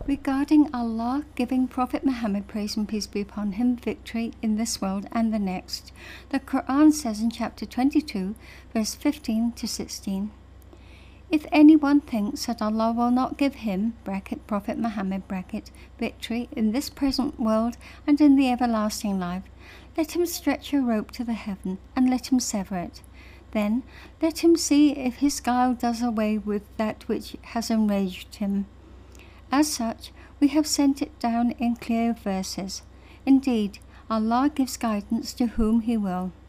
Regarding Allah giving Prophet Muhammad, praise and peace be upon him, victory in this world and the next, the Quran says in chapter 22, verse 15 to 16, "If anyone thinks that Allah will not give him (Prophet Muhammad) victory in this present world and in the everlasting life, let him stretch a rope to the heaven and let him sever it. Then let him see if his guile does away with that which has enraged him. As such, we have sent it down in clear verses. Indeed, Allah gives guidance to whom He will."